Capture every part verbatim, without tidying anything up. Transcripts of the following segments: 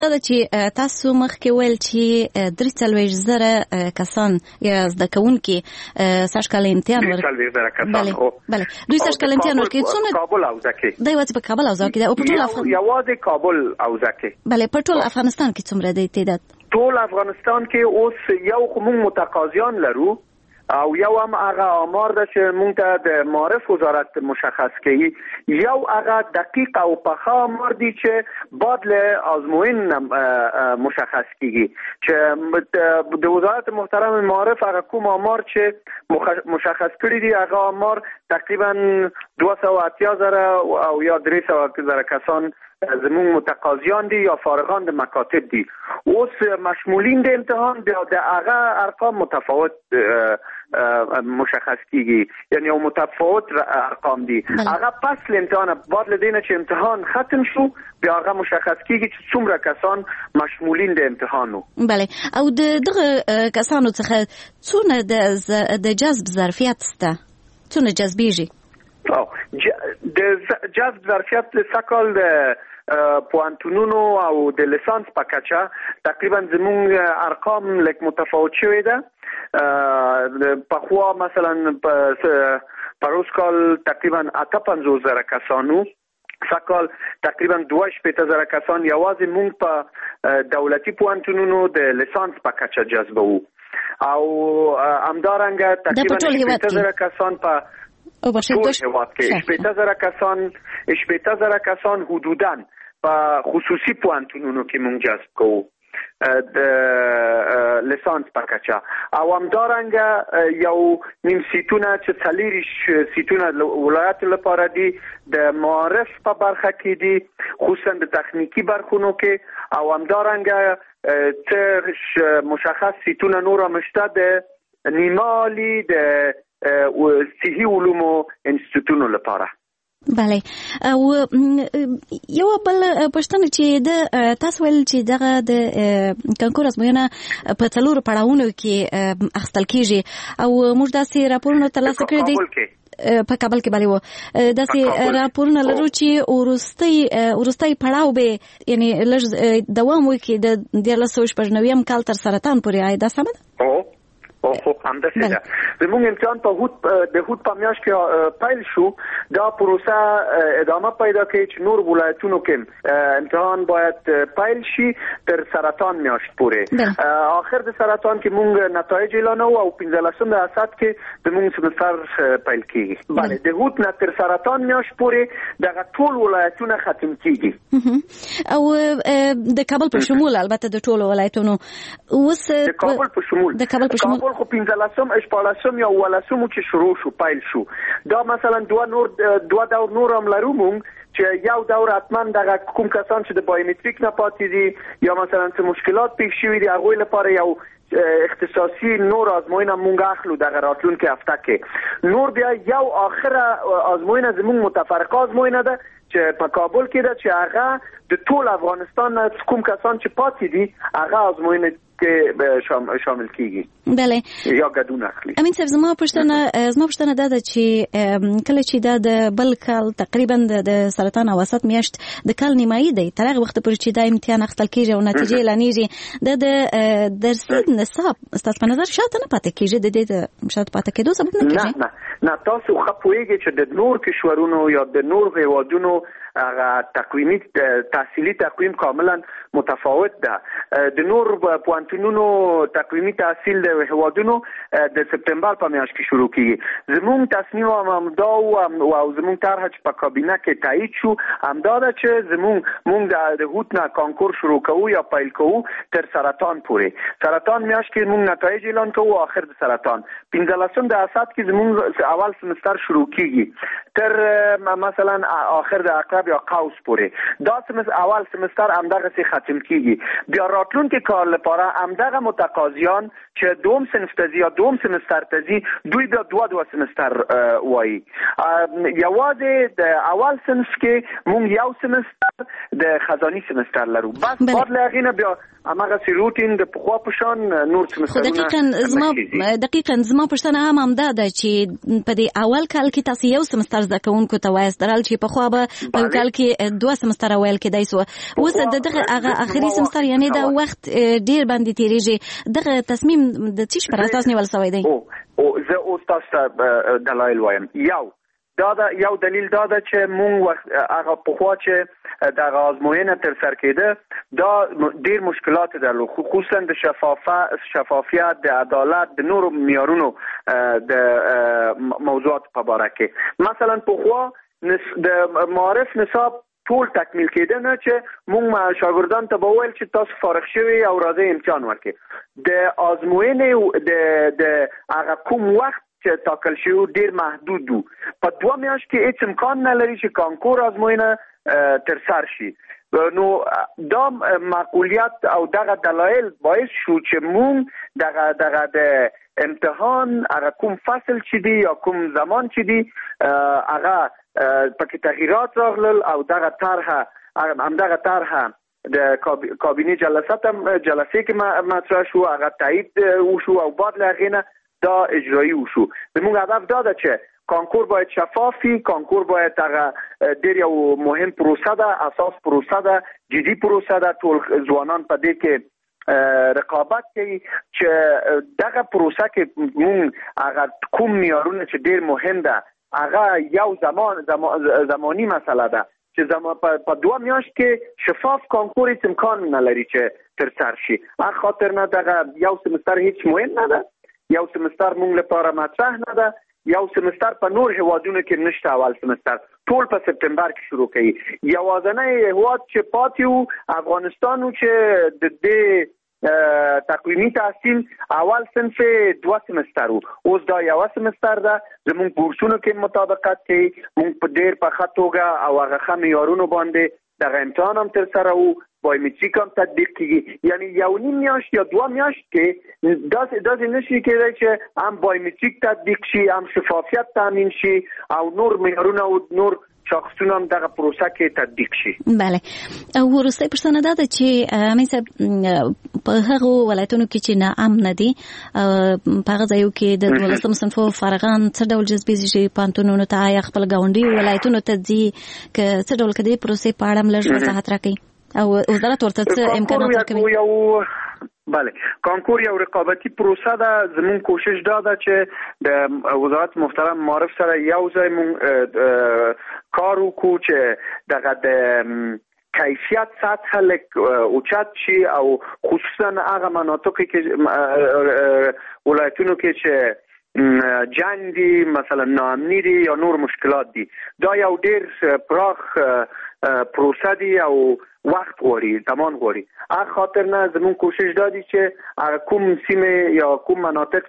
دا چې تاسو مخکې ویل چې درې څلوېښت زره کسان یا زده کوونکي سږ کال امتحان ورکړي. بله بله دوی سږ کال امتحان ورکړي. څونه کابل حوزه کې دا یوازې په کابل حوزه کې ده او په ټول افغانستان یوازې کابل حوزه کې. بله په ټول افغانستان کې څومره دی تعداد؟ ټول افغانستان کې اوس یو خو موږ متقاضیان لرو او یو هم هغه آمار ده چې موږ ته د معارف وزارت مشخص کوي. یو هغه دقیق او پخه آمار دی چې بعد له آزموین مشخص کیږي چې د وزارت محترم معارف هغه کوم آمار چې مشخص کړی دی هغه آمار تقریبا دوه سوه اتیا زره او یا درې سوه زره کسان زمون متقاضیان دي یا فارغان د مکاتب دي. اوس مشمولین د امتحان د هغه ارقام متفاوت مشخص کیږي، یعنی او متفاوت ارقام دي. هغه پس الامتحان بعد لدینه چې امتحان ختم شو بیا هغه مشخص کیږي چې څومره کسان مشمولین د امتحانو. بله او د دغه کسانو څخه څونه د جذب ظرفیت شته؟ څونه جذبیږي؟ او د جذب ظرفیت سکال د پوانتونونو او د لیسانس په کچه تقریبا زمونږ ارقام لک متفاوت شوی ده. په خوا مثلا په روز کال تقریبا اته پنځوس زره کسانو، سکال تقریبا دوه شپېته زره کسان یوازې مونږ په دولتي پوانتونونو د لیسانس په کچه جذبوو او همدارنګه تقریبا شپېته زره کسان په او بخشید داشت شپېته زره کسان شپېته زره کسان حدوداً په خصوصي پوانتونونو کې مونږ جذب کوو د لیسانس په کچه او همدارنګه یو نیم سیتونه چې څلېرویشت سیتونه ولایت لپاره دي د معارف په برخه کې دي، خصوصا د تخنیکی برخونو کې او همدارنګه څه مشخص سیتونه نور هم شته د نیمالي د صحي علومو انستیتوتونو لپاره. بله او یو بل پښتنه چې د تاسو ویل چې دغه د کنکور ازموینه په څلورو پړاوونو کې اخیستل کیږي او موږ داسې راپورونه ترلاسه کړي دي په کابل کې. بله و داسې راپورونه لرو چې وروستي وروستي پړاو به یعنی لږ دوام وکړي د دیارلس سوه شپږ نوي کال تر سرطان پورې. آیا دا سمه ده؟ او خو همداسې ده. زموږ امتحان په هوت د هوت په میاشت کې پیل شو. دا پروسه ادامه پیدا کوي چې نور ولایتونو کې امتحان باید پیل شي تر سرطان میاشت پورې. آخر د سرطان کې موږ نتایج اعلانوو او پنځلسم د اسد کې زموږ سمستر پیل کیږي. بله د هوت نه تر سرطان میاشت پورې دغه ټول ولایتونه ختم کیږي او د کابل په شمول البته د ټولو ولایتونو اوس د کابل په شمول د کابل په شمول خو پنځلسم شپاړسم یا ولسم چې شروع شو پیل شو. دا مثلا دوه نور دوه دور نور هم لرو مونږ چې یو دور حتما دغه کوم کسان چې د بایومتریک نه پاتې دي یا مثلا څه مشکلات پیښ شوي دي هغوی لپاره یو اختصاصي نور آزموینه مونږ اخلو دغه راتلونکي هفته کې. نور بیا یو آخره آزموینه زمونږ متفرقه آزموینه ده چې په کابل کې ده چې هغه د ټول افغانستان نه کوم کسان چې پاتې دي هغه آزموینه کې شامل کیږي. بله یا ګډون اخلي. امین صاحب زما پښتنه زما پښتنه دا ده چې کله چې دا د بل کال تقریبا د سرطان او وسط میاشت د کال نیمایي دی تر هغه وخت پورې چې دا امتحان اخیستل کیږي او نتیجې اعلانیږي د د درسي نصاب ستاسو په نظر شاته نه پاتې کیږي د دې د شاته پاتې کېدو سبب نه کیږي؟ نه نه نه تاسو خو پوهیږئ چې د نور کشورونو یا د نور هیوادونو هغه تقویمی تحصیلی تقویم کاملا متفاوت ده. د نور پوانتونونو تقویمی تحصیل د هیوادونو د سپتامبر په میاشت کې شروع کیږي. زموږ تصمیم هم دا او زموږ طرح چې په کابینه کې تایید شو همدا ده چې زموږ موږ د هوت نه کانکور شروع کوو یا پیل کوو تر سرطان پورې. سرطان میاشت کې موږ نتایج اعلان کوو آخر د سرطان. پنځلسم د اسد کې زموږ اول سمستر شروع کیږي تر مثلا آخر د عقرب یا قوس پورې. دا سمستر اول سمستر همدغه سي ختم کیږي. بیا راتلونکي کال لپاره همدغه متقاضیان چې دوم سنف ته یا دوم سمستر ته ځي دوی بیا دوه دوه سمستر وایي. یوازې د اول سنف کې مونږ یو سمستر د خزاني سمستر لرو. بس بعد له هغې نه بیا هماغه روټین د پخوا په شان نور سمسترونه دقیقاً زما دقیقاً زما پوښتنه هم همدا ده چې په دې اول کال کې تاسو یو سمستر زده کوونکو ته وایست درال چې پخوا به په کال کې دوه سمستر ویل کېدای سو اوس د دغه هغه اخري سمستر یعنی دا وخت ډیر باندې تیریږي دغه تصمیم د څه پر اساس نیول شوی دی؟ او زه اوس تاسو ته دلایل وایم. یو دا دا یو دلیل دا ده چې مونږ هغه پخوا چې د آزموینه تر سر کېده دا ډیر مشکلات درلود، خصوصا د شفافه شفافیت د عدالت د نورو معیارونو د موضوعات په باره کې. مثلا پخوا د معارف نصاب ټول تکمیل کېده نه چې مونږ شاګردان ته وویل چې تاسو فارغ شوي او راځي امتحان ورکړئ. د آزموینې د د هغه کوم وخت چې تاکل شو ډیر محدود وو. په دوه میاشت کې هیڅ امکان نه لري چې کانکور آزموینه تر سر شي. نو دا معقولیت او دغه دلایل باعث شو چې مونږ دغه دغه د امتحان هغه کوم فصل چې دی یا کوم زمان چې دی هغه پکې تغییرات راغلل او دغه طرحه همدغه طرحه د کابینه جلسات جلسې کې مطرح شو، هغه تایید وشو او بعد له هغې نه دا اجرایی وشو. زموږ هدف دا ده چې کانکور باید شفاف وي، کانکور باید هغه ډېر یو مهم پروسه ده، اساس پروسه ده، جدي پروسه ده. ټول ځوانان په دې کې رقابت کوي چې دغه پروسه کې مونږ هغه کوم معیارونه چې ډېر مهم ده هغه یو زمان زمانی مسله ده چې زما په دوه میاشت کې شفاف کانکور هیڅ امکان نه لري چې تر سر شي. هغه خاطر نه دغه یو سمستر هیڅ مهم نه ده، یو سمستر مونږ لپاره مطرح نه ده، یو سمستر په نور هیوادونو کې نشته. اول سمستر ټول په سپتمبر کې شروع کړي. یوازنی هیواد چې پاتې وو افغانستان و چې د دې تقویمي تحصیل اول صنف دوه سمستر وو، اوس دا یو سمستر ده. زمونږ بورسونو کې مطابقت کوي، مونږ په ډېر په ښه توګه او هغه ښه معیارونو باندې دغه امتحان هم تر سره وو، بایومتریک هم تطبیق کیږي. یعنی یو نیم میاشت یا دوه میاشت کې داسې داسې نشي کېدای چې هم بایومتریک تطبیق شي، هم شفافیت تامین شي او نور معیارونه او نور شاخصونه هم دغه پروسه کې تطبیق شي. بله. وروستۍ پوښتنه دا ده چې امین صاحب په هغو ولایتونو کې چې ناامنه دي په هغه ځایو کې د دولسم صنفو فارغان څه ډول جذبېږي چې پوهنتونونو ته یا خپل ګاونډي ولایتونو ته ځي، که څه ډول که دې پروسې په اړه هم لږ وضاحت راکړي او وزارت ورته څه امکانات ورکوي؟ یو بله کانکور یو رقابتي پروسه ده. زمون کوشش دا ده چې د وزارت محترم معارف سره یو ځای مون کار وکړو چې دغه د کیفیت سطح لک اوچت شي او خصوصا هغه مناطقی که ولایتونو کې چې جنگ دي، مثلا ناامنی دي یا نور مشکلات دي، دا یو ډیر پراخ پروسه دي او وخت غواړي، زمان غواړي. هغه خاطر نه زمون کوشش دا دي چې کوم سیمه یا کوم مناطق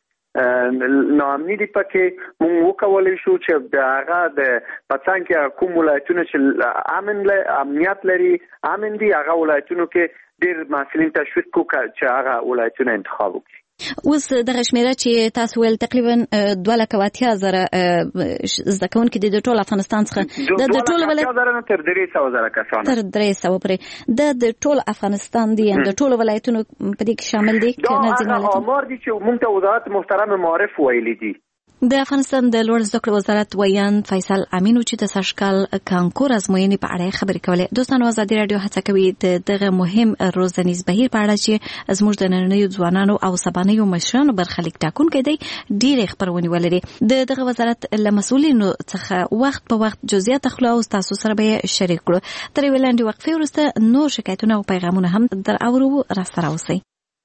چې ناامنی دي پکې مونږ وکولای شو چې د هغه د پڅان کې کوم ولایتونه چې امن له امنیت لري امن دي، هغه ولایتونو کې ډیر مسلین تشویق کو چې هغه ولایتونه انتخاب وکړي. اوس دغه شمیره چې تاسو ول تقریبا دوه لکه اتیا زره زده کوونکي دي د ټول افغانستان څخه د د ټول ولایت تر درې سوه زره کسان تر درې سوه پورې د د ټول افغانستان دي د ټول ولایتونو په دې کې شامل دي دا هغه آمار دي چې موږ ته وزارت محترم معارف ویلي دي. د افغانستان د لوړ زده کړو وزارت ویان فیصل امین چې د سرشکال کانکور ازموینې په اړه خبرې کولې. دوستانو ازادي رادیو هڅه کوي د دغه مهم روزنیز بهیر په اړه چې زموږ د نننیو ځوانانو او سبانیو مشرانو برخلیک ټاکونکي دی ډېرې خبرونه ولري. د دغه وزارت له مسؤلینو څخه وخت په وخت جزئیات اخلو او تاسو سره به شریک کړو. تر یوې لنډې وقفې وروسته نور شکایتونه او پیغامونه هم در اورو راسره اوسئ.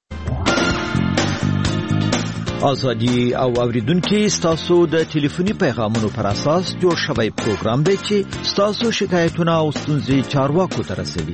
ازادي او اوریدونکو ستاسو د ټلیفوني پیغامونو پر اساس جوړ شوی پروګرام دی چې ستاسو شکایتونه او ستونزې چارواکو ته رسوي.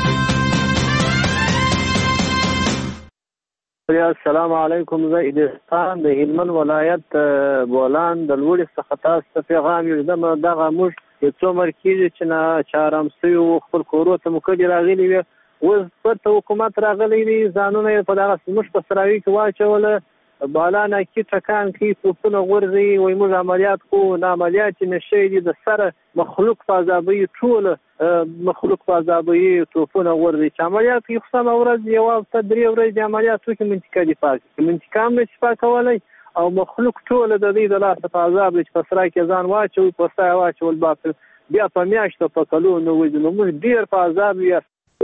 السلام علیکم. زه ادستان د هلمند ولایت بولان د لوړې څخه تاسو ته پیغام یوزم. دغه موږ یو څو مرکزي چې نه چارم سوي خپل کورو ته مکدي راغلي وي، اوس په حکومت راغلي وي، ځانونه په دغه سمش په سراوي کې واچول بالانا کې ټکان کې توپونه غورځي وای موږ عملیات کوو نه عملیات نشي دي د سره مخلوق فاضابي ټول مخلوق فاضابي توپونه غورځي چې عملیات کې خصم اورز یو تدری ورځ د عملیاتو کې منطقه دی پاک منطقه مې شفا کولای او مخلوق ټول د دې د لاس فاضاب چې پسرا کې ځان واچو پسرا واچول باطل بیا په میاشت په کلو نو وځي نو موږ ډیر فاضاب یې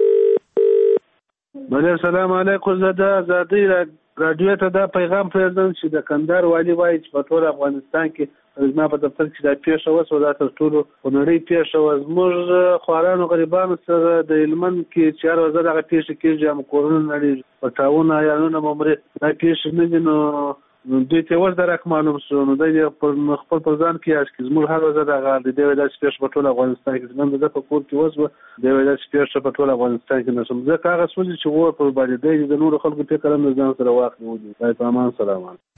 بله السلام علیکم زده زادی رادیو ته دا پیغام پرېږدم چې د کندهار والي وایي چې په ټول افغانستان کې زما په دفتر کې دا پیښه وشوه دا تر ټولو خونړۍ پیښه وه زموږ خوارانو غریبانو سره د هلمند کې چې هر ورځ دغه پیښې کېږي هم کورونه نړېږي پټاونه عیالونه مو مري دا پیښې نه دي نو دوی ته اوس درک معلوم شو نو دوی خپل پر ځان کې یاش کې زموږ هر ورځ دغه د دې وجه چې پیښه په ټول افغانستان کې زموږ د په کور کې وشوه د وجه چې پیښه په ټول افغانستان کې نشم ځکه هغه سولې چې وو پر باندې دی د نورو خلکو فکر هم ځان سره واخلي ودی په امان سلام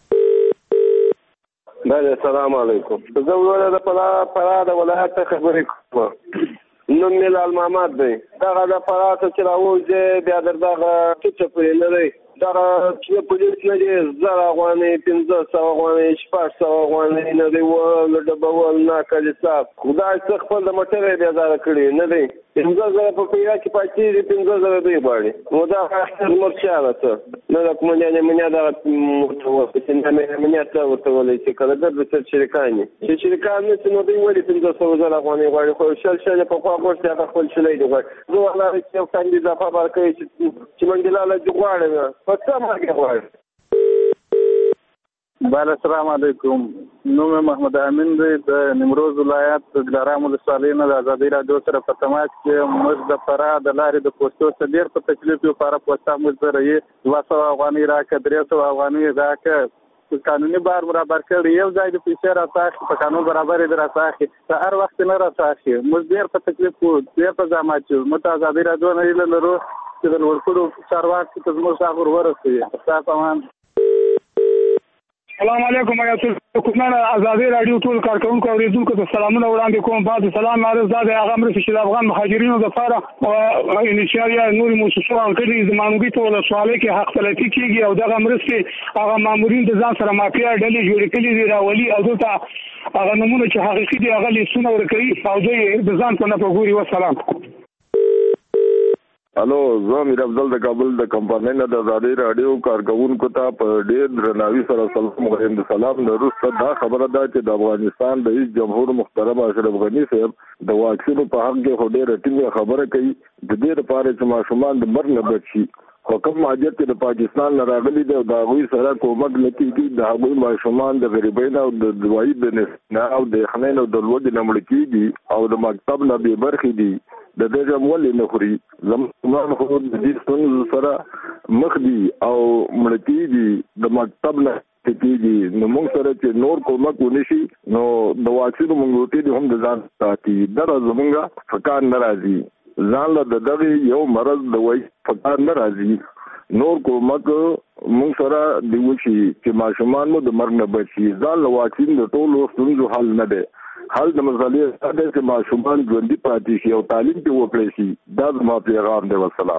بله السلام علیکم زه ولاله د فراه د ولایت خبرې کوم نوم مې لال محمد دی دغه د فراه چې راوځي بیا دغه څه پرې نه دی دغه چې پولیس نه دي زر افغانۍ پنځه سوه افغانۍ شپږ سوه افغانۍ نه دی ول ډبول نه کلي صاحب خدای څخه خپل د موټر یې بیازاره کړي نه دی پنځه زره په پیرا کې پاتې دي پنځه زره دوی غواړي نو دا اخر مرشاله څه نه د کومه منیا دا چې نه منیا څه ورته ولې چې کله د شرکانې چې شرکان نو نو دوی ولې پنځه سوه زره افغانۍ غواړي خو شل شل په خوا ورته هغه خپل شلې دی غواړي زه والله چې کاندید په بار کوي چې منډلاله دی غواړي په څه مارګه غواړي بله السلام علیکم نوم محمد امین دی د نیمروز ولایت د دلارام ولسوالۍ نه د ازادۍ راډیو سره په تماس کې موږ د فراه د لارې د پوسټو څخه ډېر په تکلیف یو فراه پوسټه موږ سره یې دوه سوه افغانۍ راکړه درې سوه افغانۍ راکړه قانوني بار برابر کړی یو ځای د پیسې راڅاخي په قانون برابر یې راڅاخي په هر وخت نه راڅاخي موږ ډېر په تکلیف کوو ډېر په زحمت یو موږ د ازادۍ راډیو نه هیله لرو چې د لوړپوړو چارواکو ته زموږ غږ ورسوي ستاسو امان السلام علیکم آیات الحکومت ازادي رادیو ټول کارکونکو اوریدونکو ته سلامونه وړاندې کوم بعد سلام عرض ده هغه امر چې د افغان مهاجرینو لپاره او انشاءالله نور موسسو او کړي زمانګي ټول سوالې کې حق تلفي کیږي او دغه مرستې هغه مامورین د ځان سره مافیا ډلې جوړ کړي دي راولي او دلته هغه نمونه چې حقيقي دي هغه لیسونه ورکړي او دوی د ځان په نه پګوري وسلام الو زه میر افضل د کابل د کمپاین نه د ازادي رادیو کارکونکو ته په ډېر درناوي سره سلام غوښم د سلام وروسته دا خبره ده چې د افغانستان رئیس جمهور محترم اشرف غنی صاحب د واکسین په حق کې هډېر ټینګه خبره کوي د دې لپاره چې ماشومان د مرګ نه بچي حکم ماجر چې د پاکستان راغلي دی دا غوي سره کومک نکېږي د هغوی ماشومان د غریبۍ او د دوايي د نه او د خنین او د لوږې نه مړ کېږي او د مکتب نه بې برخې دي د دې جمولې نه خوري زموږ خو د دې ستونزو سره مخ دي او مړ کېږي د مکتب نه کېږي نو موږ سره چې نور کومک ونشي نو د واکسین موږ ته هم د ځان ساتي دا زمونږه فکر ناراضي ځان له دغه یو مرض د وای فکر ناراضي نور کومک موږ سره دی وشي چې ماشومان مو د مرګ نه بچي ځان له واکسین د ټولو ستونزو حل نه دی حل د مسلې ده چې ماشومان ژوندي پاتې شي او تعلیم ته وکړي شي دا زما پیغام دی والسلام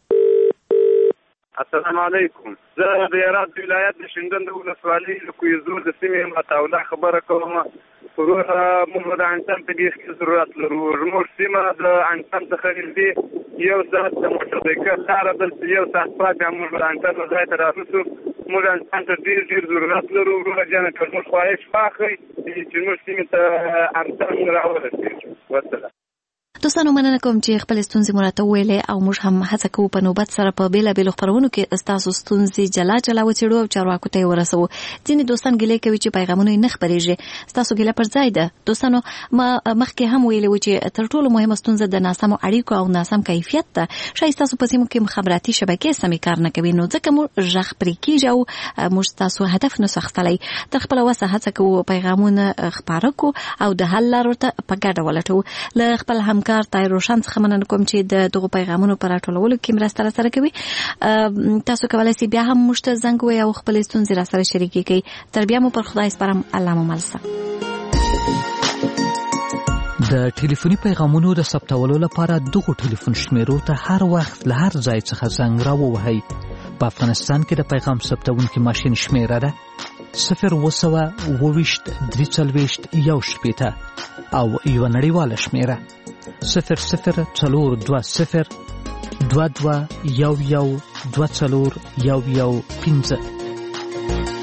السلام علیکم زه د هرات ولایت د شندن د ولسوالۍ له کویزور د سیمې متاوله خبره کوم پروه موږ د انسان په دې کې ضرورت لرو موږ سیمه د انسان څخه نږدې یو ساعت د موټر سایکل لار د یو ساعت پاتې موږ د انسان ځای ته راوځو موږ انسان ته ډېر ډېر ضرورت لرو روغه جنه کوم خواهش واخلي چې موږ سیمه ته انسان راوړل وسلام دوستانو مننه کوم چې خپل ستونزې مراته ویلې او موږ هم هڅه کوو په نوبت سره په بیلا بیل خبرونو کې تاسو ستونزې جلا جلا وڅېړو او چارواکو ته ورسو ځینې دوستان ګیلې کوي چې پیغامونه نه خبرېږي تاسو ګیله پر ځای ده دوستانو ما مخکې هم ویلې و چې تر ټولو مهمه ستونزه د ناسمو اړیکو او ناسم کیفیت ده شاید تاسو په سیمو کې مخابراتي شبکې سمې کار نه کوي نو ځکه موږ ژغ پرې کېږي او موږ تاسو هدف نه سختلی تر خپل وسه هڅه کوو پیغامونه خپاره کو او د حل لارو ته په ګډه ولټو له خپل همکار تای روشن څخه مننه کوم چې د دغه پیغامونو پر راټولولو کې مرسته سره کوي تاسو کولای شئ بیا هم موږ ته زنګ ووایئ او خپل ستونزې را سره شریکې کړئ تر بیا مو پر خدای سپارم الله مو مل شه د ټلیفوني پیغامونو د ثبتولو لپاره دغه ټلیفون شمیرو ته هر وخت له هر ځای څخه زنګ راووهئ په افغانستان کې د پیغام ثبتونکي ماشین شمیره ده صفر وسوه اوويشت درې څلوېښت یو شپېته او یو نړیواله شمیره صفر صفر څلور دوه صفر دوه دوه یو یو دوه څلور یو یو پنځه.